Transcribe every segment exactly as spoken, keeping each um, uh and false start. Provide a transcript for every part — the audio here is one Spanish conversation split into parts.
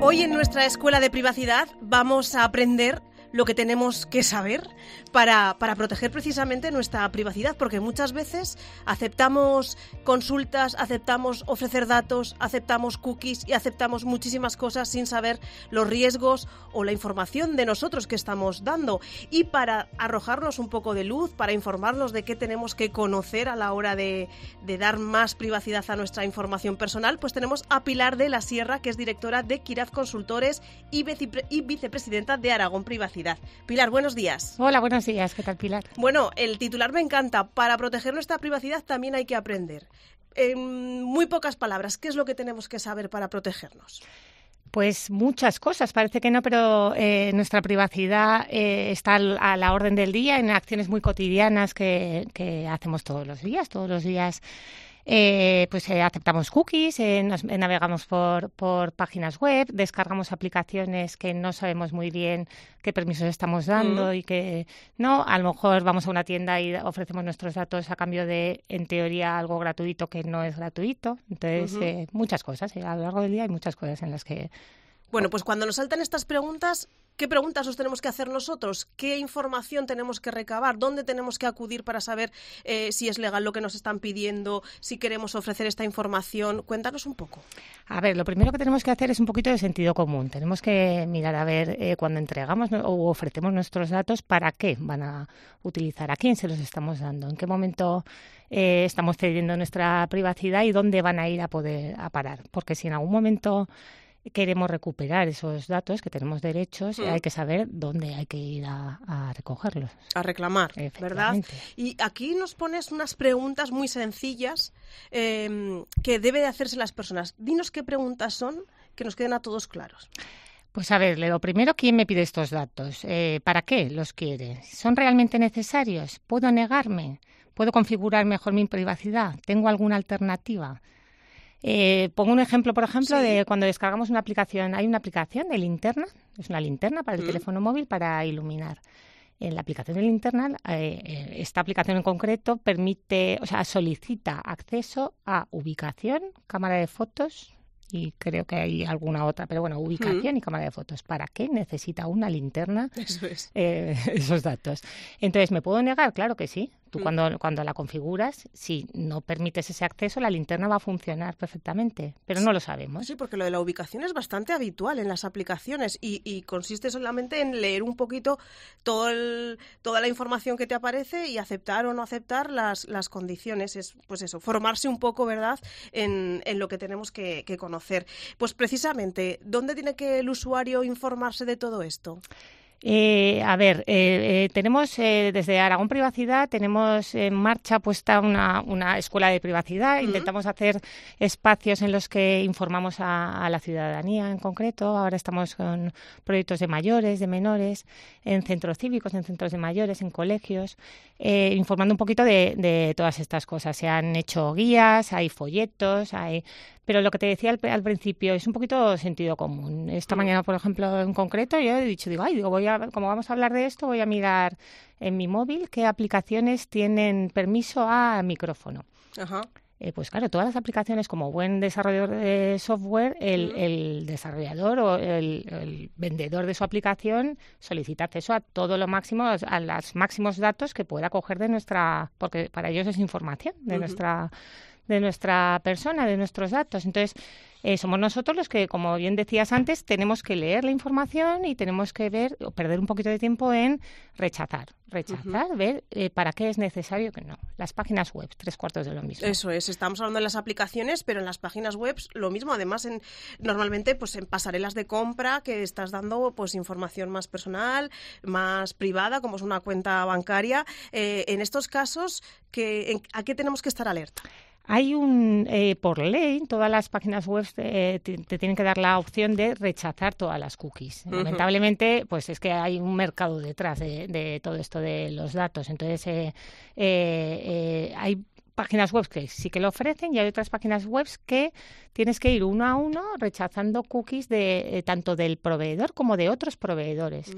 Hoy en nuestra escuela de privacidad vamos a aprender lo que tenemos que saber para, para proteger precisamente nuestra privacidad, porque muchas veces aceptamos consultas, aceptamos ofrecer datos, aceptamos cookies y aceptamos muchísimas cosas sin saber los riesgos o la información de nosotros que estamos dando. Y para arrojarnos un poco de luz, para informarnos de qué tenemos que conocer a la hora de, de dar más privacidad a nuestra información personal, pues tenemos a Pilar de la Sierra, que es directora de Kiraz Consultores y, vicepre- y vicepresidenta de Aragón Privacidad. Pilar, buenos días. Hola, buenos días. ¿Qué tal, Pilar? Bueno, el titular me encanta. Para proteger nuestra privacidad también hay que aprender. En muy pocas palabras, ¿qué es lo que tenemos que saber para protegernos? Pues muchas cosas, parece que no, pero eh, nuestra privacidad eh, está a la orden del día en acciones muy cotidianas que, que hacemos todos los días, todos los días. Eh, pues eh, aceptamos cookies, eh, nos, eh, navegamos por, por páginas web, descargamos aplicaciones que no sabemos muy bien qué permisos estamos dando mm. y que no, a lo mejor vamos a una tienda y ofrecemos nuestros datos a cambio de, en teoría, algo gratuito que no es gratuito. Entonces, uh-huh. eh, muchas cosas, eh, a lo largo del día hay muchas cosas en las que... Bueno, pues cuando nos saltan estas preguntas, ¿qué preguntas nos tenemos que hacer nosotros? ¿Qué información tenemos que recabar? ¿Dónde tenemos que acudir para saber eh, si es legal lo que nos están pidiendo, si queremos ofrecer esta información? Cuéntanos un poco. A ver, lo primero que tenemos que hacer es un poquito de sentido común. Tenemos que mirar a ver eh, cuando entregamos o ofrecemos nuestros datos, ¿para qué van a utilizar? ¿A quién se los estamos dando? ¿En qué momento eh, estamos cediendo nuestra privacidad y dónde van a ir a poder a parar? Porque si en algún momento queremos recuperar esos datos que tenemos derechos, mm. hay que saber dónde hay que ir a, a recogerlos. A reclamar, ¿verdad? Y aquí nos pones unas preguntas muy sencillas eh, que debe de hacerse las personas. Dinos qué preguntas son, que nos queden a todos claros. Pues a ver, lo primero, ¿quién me pide estos datos? Eh, ¿Para qué los quiere? ¿Son realmente necesarios? ¿Puedo negarme? ¿Puedo configurar mejor mi privacidad? ¿Tengo alguna alternativa? Eh, pongo un ejemplo, por ejemplo, sí. de cuando descargamos una aplicación. Hay una aplicación de linterna, es una linterna para el mm. teléfono móvil para iluminar. En la aplicación de linterna, eh, esta aplicación en concreto permite, o sea, solicita acceso a ubicación, cámara de fotos y creo que hay alguna otra, pero bueno, ubicación mm. y cámara de fotos. ¿Para qué necesita una linterna Eso es. eh, esos datos? Entonces, ¿me puedo negar? Claro que sí. Tú mm. cuando, cuando la configuras, si no permites ese acceso, la linterna va a funcionar perfectamente, pero no lo sabemos. Sí, porque lo de la ubicación es bastante habitual en las aplicaciones y, y consiste solamente en leer un poquito todo el, toda la información que te aparece y aceptar o no aceptar las, las condiciones. Es, pues eso, formarse un poco, ¿verdad?, en, en lo que tenemos que, que conocer. Pues precisamente, ¿dónde tiene que el usuario informarse de todo esto? Eh, a ver, eh, eh, tenemos eh, desde Aragón Privacidad tenemos en marcha puesta una, una escuela de privacidad. Uh-huh. Intentamos hacer espacios en los que informamos a, a la ciudadanía en concreto. Ahora estamos con proyectos de mayores, de menores, en centros cívicos, en centros de mayores, en colegios, eh, informando un poquito de, de todas estas cosas. Se han hecho guías, hay folletos, hay... Pero lo que te decía al, al principio es un poquito sentido común. Esta mm. mañana, por ejemplo, en concreto, yo he dicho, digo, ay, digo, voy a, como vamos a hablar de esto, voy a mirar en mi móvil qué aplicaciones tienen permiso a micrófono. Ajá. Eh, pues claro, todas las aplicaciones, como buen desarrollador de software, el, mm. el desarrollador o el, el vendedor de su aplicación solicita acceso a todo lo máximo, a los máximos datos que pueda coger de nuestra, porque para ellos es información de uh-huh. nuestra de nuestra persona, de nuestros datos. Entonces, eh, somos nosotros los que, como bien decías antes, tenemos que leer la información y tenemos que ver, o perder un poquito de tiempo en rechazar. Rechazar, uh-huh. ver eh, para qué es necesario que no. Las páginas web, tres cuartos de lo mismo. Eso es, estamos hablando de las aplicaciones, pero en las páginas web lo mismo. Además, en, normalmente pues en pasarelas de compra que estás dando pues información más personal, más privada, como es una cuenta bancaria. Eh, en estos casos, que, en, ¿a qué tenemos que estar alerta? Hay un, eh, por ley, todas las páginas web eh, te, te tienen que dar la opción de rechazar todas las cookies. Uh-huh. Lamentablemente, pues es que hay un mercado detrás de, de todo esto de los datos. Entonces, eh, eh, eh, hay páginas web que sí que lo ofrecen y hay otras páginas web que tienes que ir uno a uno rechazando cookies de eh, tanto del proveedor como de otros proveedores. Uh-huh.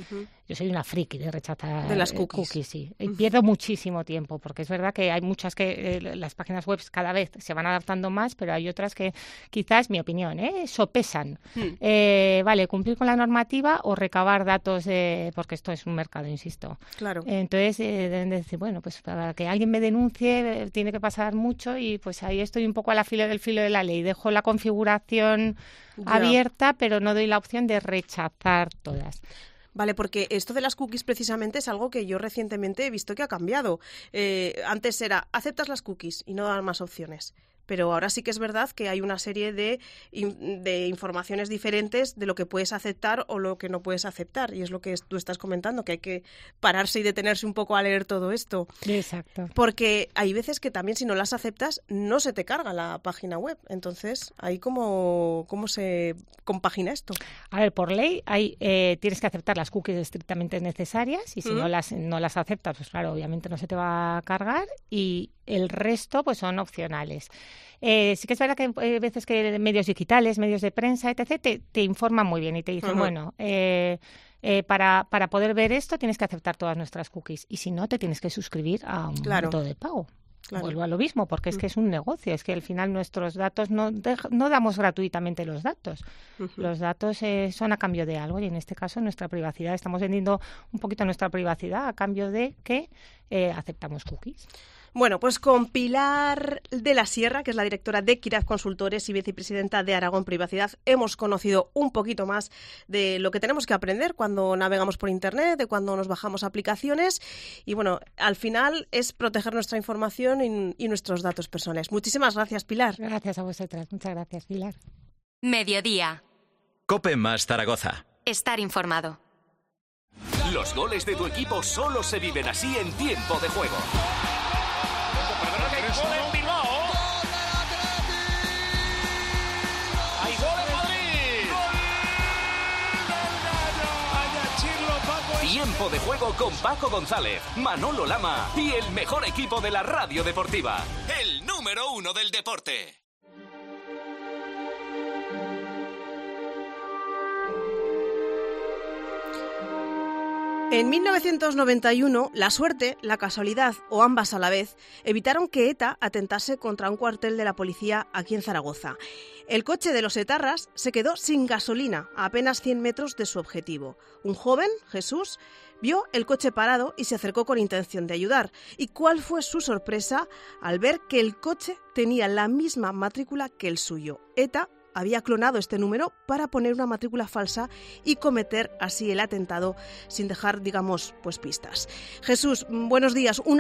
yo soy una friki de rechazar de las cookies. cookies sí. Y pierdo muchísimo tiempo, porque es verdad que hay muchas que eh, las páginas web cada vez se van adaptando más, pero hay otras que quizás, mi opinión, ¿eh? sopesan. Mm. Eh, vale, cumplir con la normativa o recabar datos, de, porque esto es un mercado, insisto. Claro. Entonces, eh, deben decir, bueno, pues para que alguien me denuncie eh, tiene que pasar mucho y pues ahí estoy un poco a la filo del filo de la ley. Dejo la configuración ya. abierta, pero no doy la opción de rechazar todas. Vale, porque esto de las cookies precisamente es algo que yo recientemente he visto que ha cambiado. Eh, antes era, aceptas las cookies y no dan más opciones. Pero ahora sí que es verdad que hay una serie de, de informaciones diferentes de lo que puedes aceptar o lo que no puedes aceptar. Y es lo que tú estás comentando, que hay que pararse y detenerse un poco a leer todo esto. Exacto. Porque hay veces que también si no las aceptas no se te carga la página web. Entonces, ¿ahí cómo, cómo se compagina esto? A ver, por ley hay, eh, tienes que aceptar las cookies estrictamente necesarias y si ¿Mm? no, las, no las aceptas, pues claro, obviamente no se te va a cargar y el resto pues son opcionales. Eh, sí que es verdad que hay veces que medios digitales, medios de prensa, etcétera, te, te informan muy bien y te dicen, uh-huh. bueno, eh, eh, para, para poder ver esto tienes que aceptar todas nuestras cookies y si no te tienes que suscribir a un claro. método de pago. Claro. Vuelvo a lo mismo, porque es que es un negocio, es que al final nuestros datos no, de, no damos gratuitamente los datos. Uh-huh. Los datos eh, son a cambio de algo y en este caso nuestra privacidad, estamos vendiendo un poquito nuestra privacidad a cambio de que eh, aceptamos cookies. Bueno, pues con Pilar de la Sierra, que es la directora de Kiraz Consultores y vicepresidenta de Aragón Privacidad, hemos conocido un poquito más de lo que tenemos que aprender cuando navegamos por Internet, de cuando nos bajamos aplicaciones y, bueno, al final es proteger nuestra información y, y nuestros datos personales. Muchísimas gracias, Pilar. Gracias a vosotras. Muchas gracias, Pilar. Mediodía. COPE más Zaragoza. Estar informado. Los goles de tu equipo solo se viven así en tiempo de juego. Gol en Bilbao. Hay gol en Madrid. Gol del Gallo. Tiempo de juego con Paco González, Manolo Lama y el mejor equipo de la radio deportiva. El número uno del deporte. En mil novecientos noventa y uno, la suerte, la casualidad o ambas a la vez evitaron que ETA atentase contra un cuartel de la policía aquí en Zaragoza. El coche de los etarras se quedó sin gasolina a apenas cien metros de su objetivo. Un joven, Jesús, vio el coche parado y se acercó con intención de ayudar. ¿Y cuál fue su sorpresa al ver que el coche tenía la misma matrícula que el suyo? ETA había clonado este número para poner una matrícula falsa y cometer así el atentado sin dejar, digamos, pues pistas. Jesús, buenos días. Una